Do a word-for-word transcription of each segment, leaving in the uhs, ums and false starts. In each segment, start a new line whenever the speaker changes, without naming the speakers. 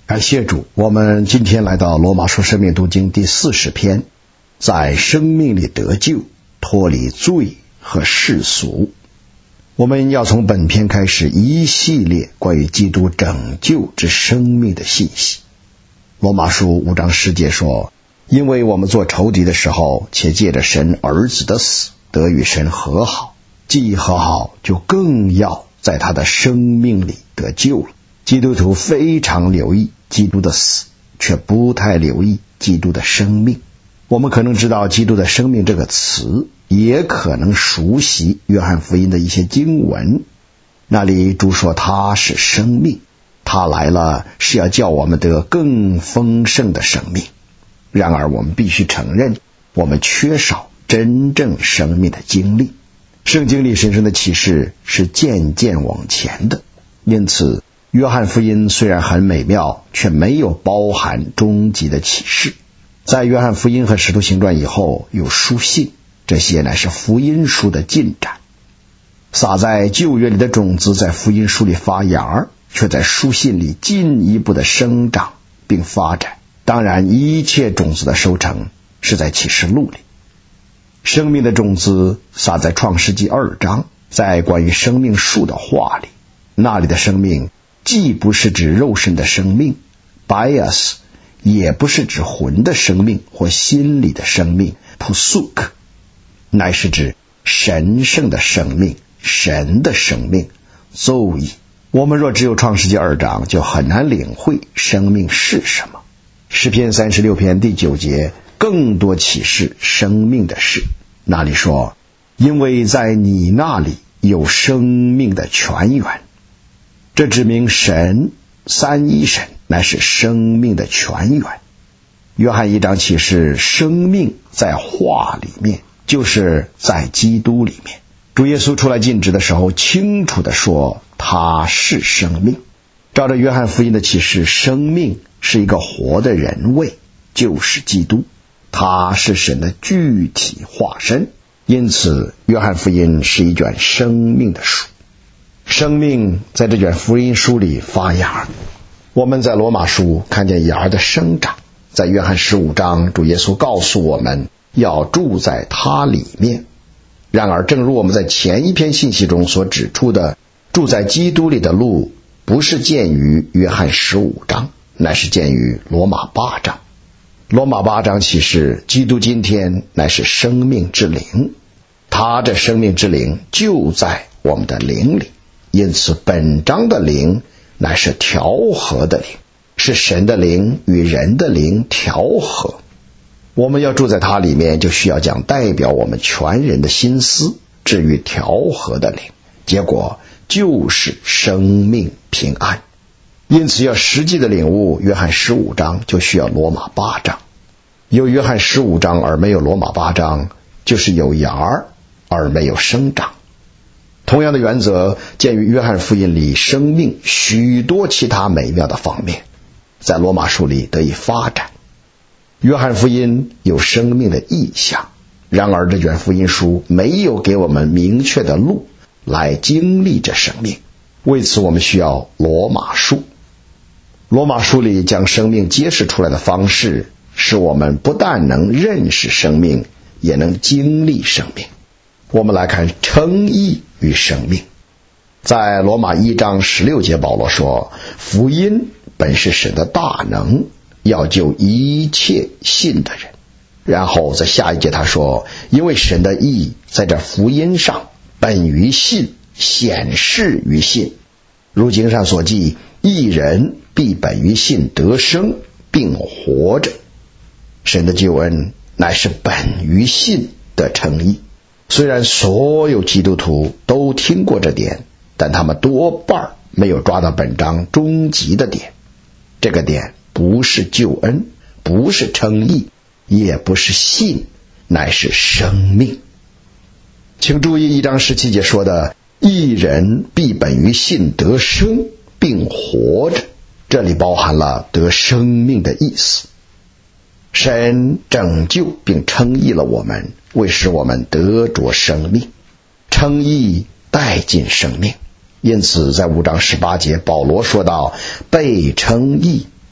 感谢主，我们今天来到罗马书生命读经第四十篇，在生命里得救，脱离罪和世俗。我们要从本篇开始一系列关于基督拯救之生命的信息。罗马书五章十节说，因为我们做仇敌的时候，且借着神儿子的死得与神和好，既和好，就更要在他的生命里得救了。基督徒非常留意基督的死，却不太留意基督的生命。我们可能知道基督的生命这个词，也可能熟悉约翰福音的一些经文，那里主说他是生命，他来了是要叫我们得更丰盛的生命。然而我们必须承认，我们缺少真正生命的经历。圣经里神圣的启示是渐渐往前的，因此约翰福音虽然很美妙，却没有包含终极的启示。在约翰福音和使徒行传以后有书信，这些乃是福音书的进展。撒在旧约里的种子在福音书里发芽，却在书信里进一步的生长并发展。当然一切种子的收成是在启示录里。生命的种子撒在创世纪二章，在关于生命树的话里，那里的生命既不是指肉身的生命 bias， 也不是指魂的生命或心理的生命 pusuk， 乃是指神圣的生命，神的生命 zoe。 我们若只有创世纪二章，就很难领会生命是什么。诗篇三十六篇第九节更多启示生命的事，那里说，因为在你那里有生命的泉源。这指明神三一神乃是生命的泉源。约翰一章启示生命在话里面，就是在基督里面。主耶稣出来尽职的时候，清楚地说他是生命。照着约翰福音的启示，生命是一个活的人位，就是基督，他是神的具体化身。因此约翰福音是一卷生命的书。生命在这卷福音书里发芽，我们在罗马书看见芽的生长。在约翰十五章，主耶稣告诉我们要住在他里面。然而正如我们在前一篇信息中所指出的，住在基督里的路不是见于约翰十五章，乃是见于罗马八章。罗马八章启示基督今天乃是生命之灵，他这生命之灵就在我们的灵里。因此本章的灵乃是调和的灵，是神的灵与人的灵调和。我们要住在他里面，就需要将代表我们全人的心思置于调和的灵，结果就是生命平安。因此要实际的领悟约翰十五章，就需要罗马八章。有约翰十五章而没有罗马八章，就是有芽而没有生长。同样的原则见于约翰福音里生命许多其他美妙的方面，在罗马书里得以发展。约翰福音有生命的意象，然而这卷福音书没有给我们明确的路来经历这生命，为此我们需要罗马书。罗马书里将生命揭示出来的方式，使我们不但能认识生命，也能经历生命。我们来看称义与生命。在罗马一章十六节，保罗说，福音本是神的大能，要救一切信的人。然后在下一节他说，因为神的义在这福音上本于信，显示于信。如经上所记，义人必本于信得生，并活着。神的救恩乃是本于信的称义。虽然所有基督徒都听过这点，但他们多半没有抓到本章终极的点。这个点不是救恩，不是称义，也不是信，乃是生命。请注意一章十七节说的，义人必本于信得生，并活着，这里包含了得生命的意思。神拯救并称义了我们，为使我们得着生命。称义带进生命，因此在五章十八节保罗说到，被称义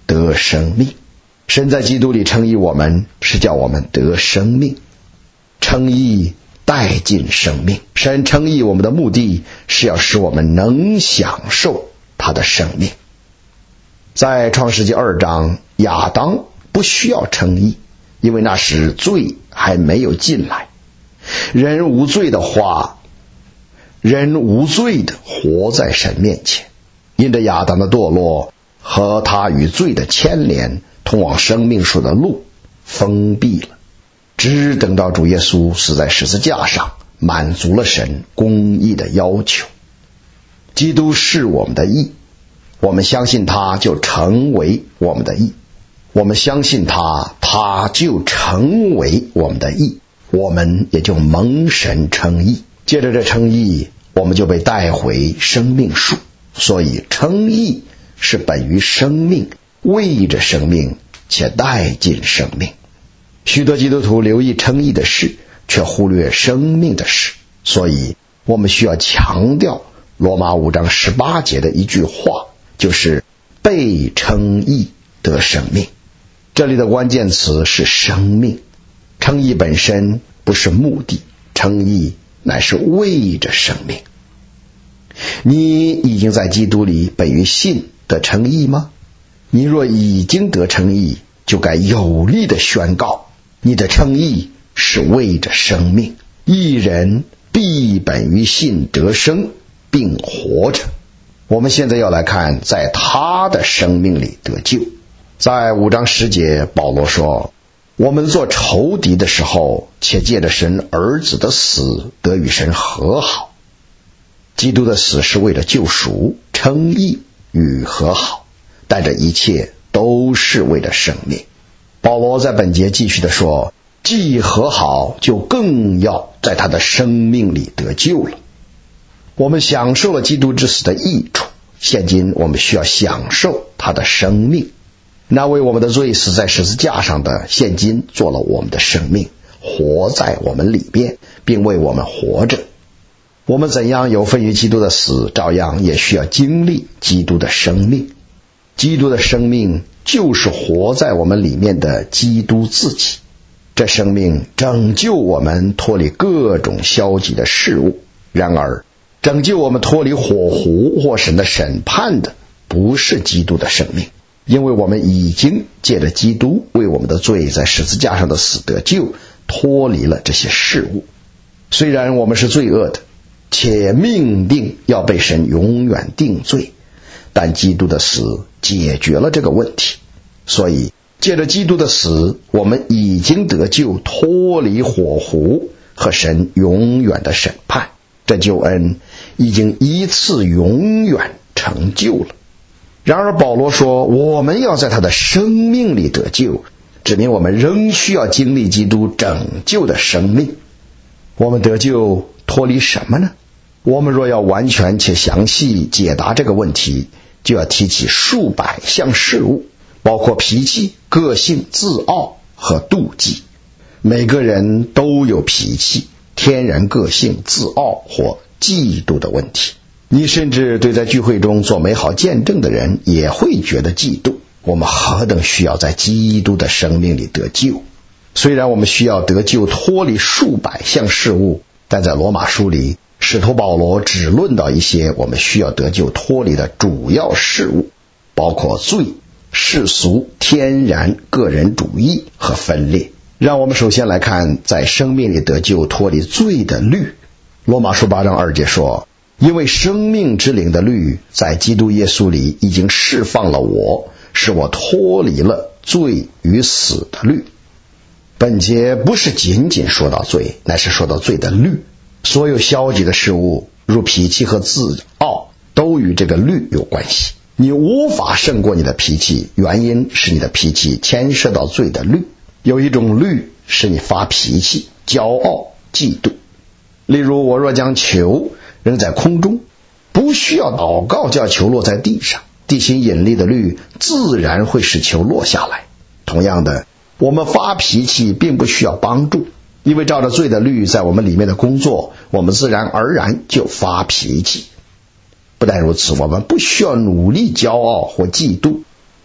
得生命。神在基督里称义我们，是叫我们得生命。称义带进生命，神称义我们的目的是要使我们能享受他的生命。在创世纪二章，亚当不需要称义，因为那时罪还没有进来。人无罪的话，人无罪的活在神面前，因着亚当的堕落和他与罪的牵连，通往生命树的路封闭了。只等到主耶稣死在十字架上，满足了神公义的要求。基督是我们的义，我们相信他就成为我们的义，我们相信他，他就成为我们的义，我们也就蒙神称义。借着这称义，我们就被带回生命树。所以称义是本于生命，为着生命，且带进生命。许多基督徒留意称义的事，却忽略生命的事，所以我们需要强调罗马五章十八节的一句话，就是被称义得生命。这里的关键词是生命。称义本身不是目的，称义乃是为着生命。你已经在基督里本于信得称义吗？你若已经得称义，就该有力的宣告，你的称义是为着生命。义人必本于信得生，并活着。我们现在要来看在他的生命里得救。在五章十节，保罗说，我们做仇敌的时候，且借着神儿子的死得与神和好。基督的死是为了救赎、称义与和好，但这一切都是为了生命。保罗在本节继续的说，既和好，就更要在他的生命里得救了。我们享受了基督之死的益处，现今我们需要享受他的生命。那为我们的罪死在十字架上的，现今做了我们的生命，活在我们里面，并为我们活着。我们怎样有份于基督的死，照样也需要经历基督的生命。基督的生命就是活在我们里面的基督自己。这生命拯救我们脱离各种消极的事物。然而拯救我们脱离火湖或神的审判的不是基督的生命，因为我们已经借着基督为我们的罪在十字架上的死得救，脱离了这些事物。虽然我们是罪恶的，且命定要被神永远定罪，但基督的死解决了这个问题。所以借着基督的死，我们已经得救，脱离火湖和神永远的审判。这救恩已经一次永远成就了。然而保罗说，我们要在他的生命里得救，指明我们仍需要经历基督拯救的生命。我们得救脱离什么呢？我们若要完全且详细解答这个问题，就要提起数百项事物，包括脾气、个性、自傲和妒忌。每个人都有脾气、天然个性、自傲或嫉妒的问题。你甚至对在聚会中做美好见证的人也会觉得嫉妒。我们何等需要在基督的生命里得救。虽然我们需要得救脱离数百项事物，但在罗马书里，使徒保罗只论到一些我们需要得救脱离的主要事物，包括罪、世俗、天然、个人主义和分裂。让我们首先来看在生命里得救脱离罪的律。罗马书八章二节说，因为生命之灵的律在基督耶稣里已经释放了我，使我脱离了罪与死的律。本节不是仅仅说到罪，乃是说到罪的律。所有消极的事物，如脾气和自傲，都与这个律有关系。你无法胜过你的脾气，原因是你的脾气牵涉到罪的律。有一种律使你发脾气、骄傲、嫉妒。例如，我若将球扔在空中，不需要祷告叫球落在地上，地心引力的律自然会使球落下来。同样的，我们发脾气并不需要帮助，因为照着罪的律在我们里面的工作，我们自然而然就发脾气。不但如此，我们不需要努力骄傲或嫉妒，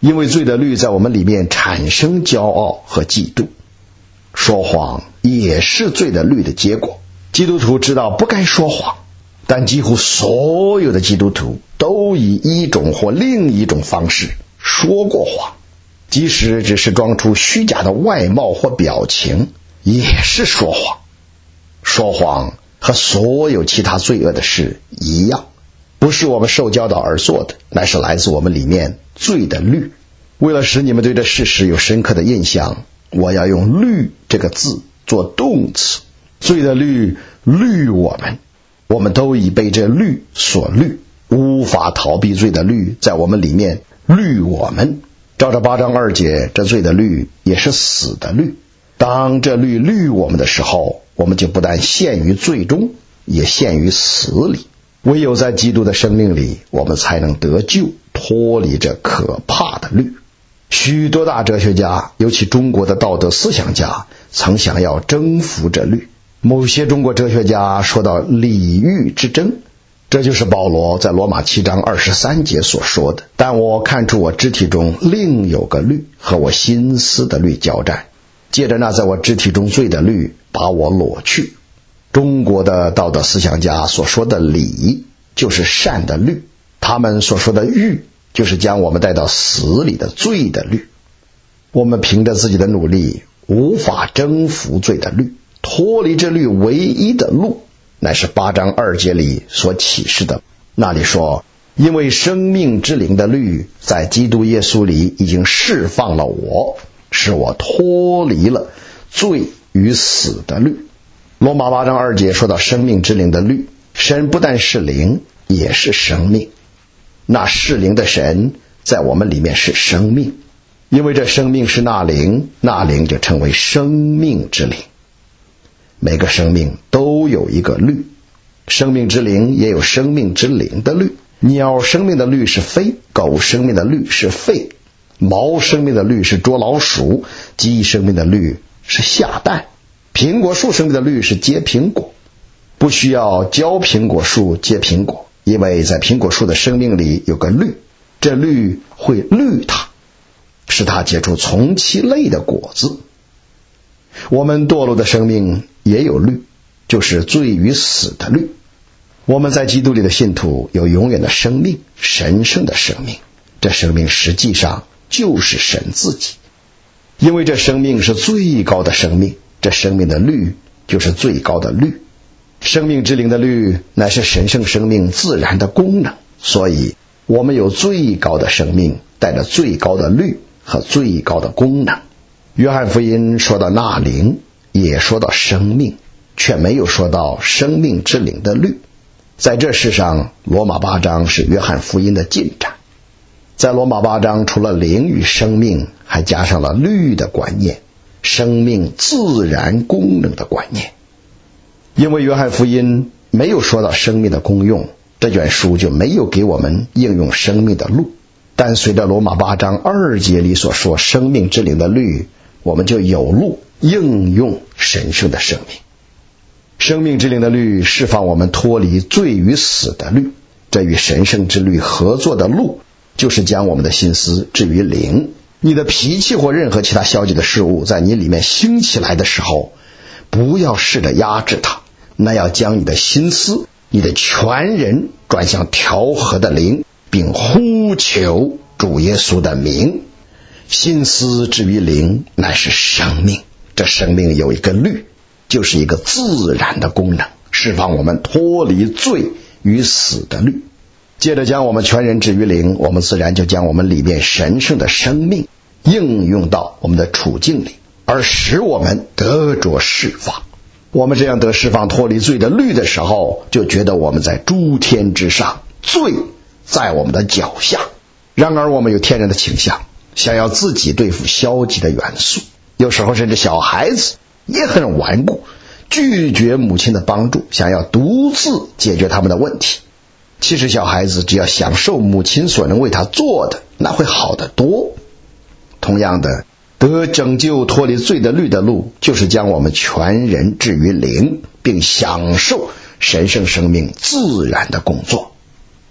因为罪的律在我们里面产生骄傲和嫉妒。说谎也是罪的律的结果。基督徒知道不该说谎，但几乎所有的基督徒都以一种或另一种方式说过谎，即使只是装出虚假的外貌或表情，也是说谎。说谎和所有其他罪恶的事一样，不是我们受教导而做的，乃是来自我们里面罪的律。为了使你们对这事实有深刻的印象，我要用律这个字做动词。罪的律律我们，我们都已被这律所律，无法逃避罪的律在我们里面律我们。照着八章二节，这罪的律也是死的律。当这律律我们的时候，我们就不但陷于罪中，也陷于死里。唯有在基督的生命里，我们才能得救，脱离这可怕的律。许多大哲学家，尤其中国的道德思想家，曾想要征服这律。某些中国哲学家说到礼欲之争，这就是保罗在罗马七章二十三节所说的。但我看出我肢体中另有个律和我心思的律交战，借着那在我肢体中罪的律把我裸去。中国的道德思想家所说的礼就是善的律，他们所说的欲就是将我们带到死里的罪的律。我们凭着自己的努力无法征服罪的律，脱离这律唯一的路乃是八章二节里所启示的。那里说，因为生命之灵的律在基督耶稣里已经释放了我，使我脱离了罪与死的律。罗马八章二节说到生命之灵的律，神不但是灵，也是生命。那是灵的神在我们里面是生命，因为这生命是那灵，那灵就称为生命之灵。每个生命都有一个律，生命之灵也有生命之灵的律。鸟生命的律是飞，狗生命的律是吠，猫生命的律是捉老鼠，鸡生命的律是下蛋，苹果树生命的律是结苹果。不需要教苹果树结苹果，因为在苹果树的生命里有个律，这律会律它，使它结出从其类的果子。我们堕落的生命也有律，就是罪与死的律。我们在基督里的信徒有永远的生命，神圣的生命，这生命实际上就是神自己。因为这生命是最高的生命，这生命的律就是最高的律。生命之灵的律乃是神圣生命自然的功能，所以我们有最高的生命，带着最高的律和最高的功能。约翰福音说到那灵，也说到生命，却没有说到生命之灵的律。在这世上，罗马八章是约翰福音的进展。在罗马八章，除了灵与生命，还加上了律的观念，生命自然功能的观念。因为约翰福音没有说到生命的功用，这卷书就没有给我们应用生命的路。但随着罗马八章二节里所说生命之灵的律，我们就有路应用神圣的生命。生命之灵的律释放我们脱离罪与死的律，这与神圣之律合作的路，就是将我们的心思置于灵。你的脾气或任何其他消极的事物在你里面兴起来的时候，不要试着压制它，那要将你的心思，你的全人转向调和的灵，并呼求主耶稣的名。心思至于灵乃是生命，这生命有一个律，就是一个自然的功能，释放我们脱离罪与死的律。接着将我们全人置于灵，我们自然就将我们里面神圣的生命应用到我们的处境里，而使我们得着释放。我们这样得释放脱离罪的律的时候，就觉得我们在诸天之上，罪在我们的脚下。然而我们有天然的倾向，想要自己对付消极的元素，有时候甚至小孩子也很顽固，拒绝母亲的帮助，想要独自解决他们的问题。其实小孩子只要享受母亲所能为他做的，那会好得多。同样的，得拯救脱离罪的律的路，就是将我们全人置于灵，并享受神圣生命自然的工作。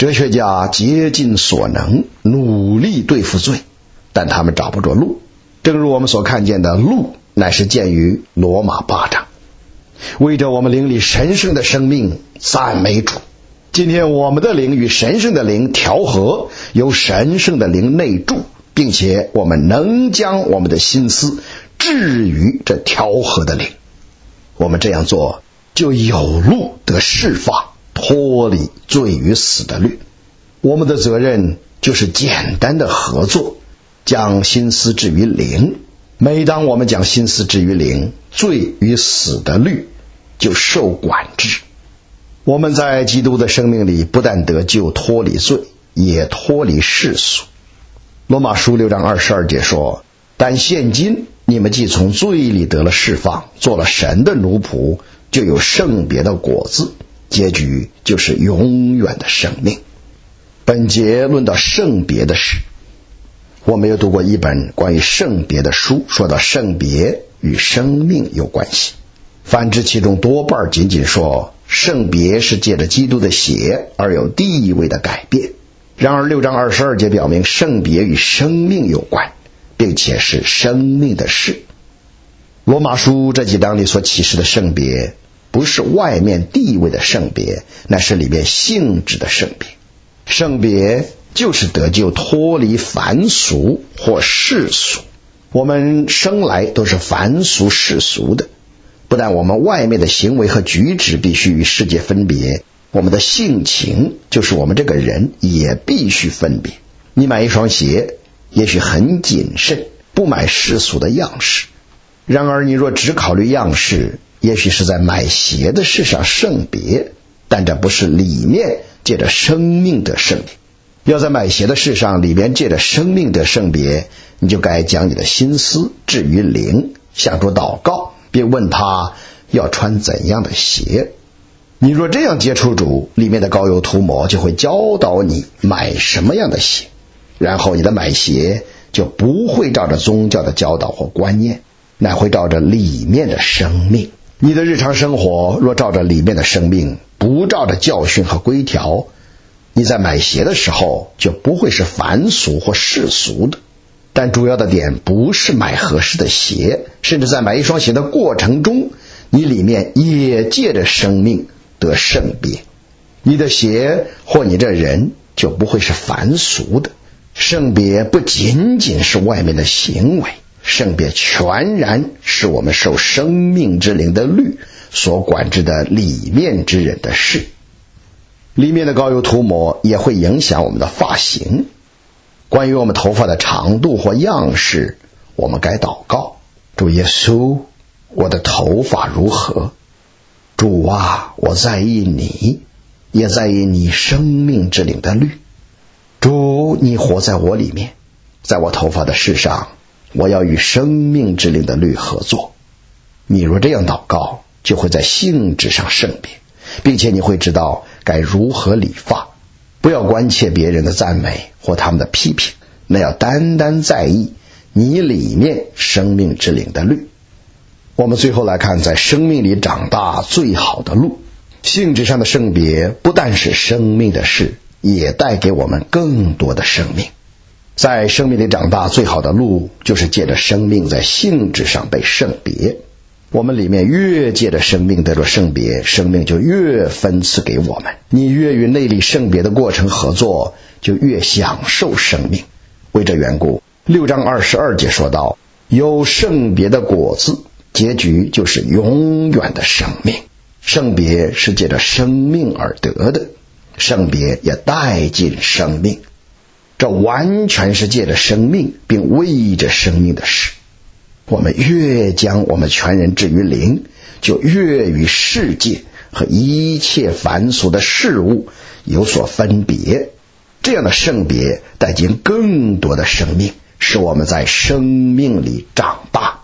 哲学家竭尽所能，努力对付罪，但他们找不着路。正如我们所看见的，路乃是建于罗马巴掌。为着我们灵里神圣的生命，赞美主。今天我们的灵与神圣的灵调和，由神圣的灵内住，并且我们能将我们的心思置于这调和的灵。我们这样做，就有路得释放，脱离罪与死的律。我们的责任就是简单的合作，将心思置于灵。每当我们将心思置于灵，罪与死的律就受管制。我们在基督的生命里不但得救脱离罪，也脱离世俗。罗马书六章二十二节说，但现今你们既从罪里得了释放，做了神的奴仆，就有圣别的果子，结局就是永远的生命。本节论到圣别的事。我没有读过一本关于圣别的书，说到圣别与生命有关系，反之其中多半仅仅说圣别是借着基督的血而有地位的改变。然而六章二十二节表明圣别与生命有关，并且是生命的事。罗马书这几章里所启示的圣别，不是外面地位的圣别，乃是里面性质的圣别。圣别就是得救脱离凡俗或世俗。我们生来都是凡俗世俗的，不但我们外面的行为和举止必须与世界分别，我们的性情，就是我们这个人也必须分别。你买一双鞋，也许很谨慎，不买世俗的样式。然而你若只考虑样式，也许是在买鞋的事上圣别，但这不是里面借着生命的圣别。要在买鞋的事上里面借着生命的圣别，你就该将你的心思置于灵，向主祷告，并问他要穿怎样的鞋。你若这样接触主，里面的膏油涂抹就会教导你买什么样的鞋，然后你的买鞋就不会照着宗教的教导或观念，乃会照着里面的生命。你的日常生活若照着里面的生命，不照着教训和规条，你在买鞋的时候就不会是凡俗或世俗的。但主要的点不是买合适的鞋，甚至在买一双鞋的过程中，你里面也借着生命得圣别。你的鞋或你这人就不会是凡俗的。圣别不仅仅是外面的行为，圣别全然是我们受生命之灵的律所管制的里面之人的事。里面的膏油涂抹也会影响我们的发型。关于我们头发的长度或样式，我们该祷告，主耶稣，我的头发如何？主啊，我在意你，也在意你生命之灵的律。主，你活在我里面，在我头发的事上，我要与生命之灵的律合作。你若这样祷告，就会在性质上圣别，并且你会知道该如何理发。不要关切别人的赞美或他们的批评，那要单单在意你里面生命之灵的律。我们最后来看，在生命里长大最好的路。性质上的圣别不但是生命的事，也带给我们更多的生命。在生命里长大最好的路，就是借着生命在性质上被圣别。我们里面越借着生命得着圣别，生命就越分赐给我们。你越与内里圣别的过程合作，就越享受生命。为这缘故，六章二十二节说到，有圣别的果子，结局就是永远的生命。圣别是借着生命而得的，圣别也带进生命。这完全是借着生命并为着生命的事。我们越将我们全人置于灵，就越与世界和一切凡俗的事物有所分别。这样的圣别带进更多的生命，使我们在生命里长大。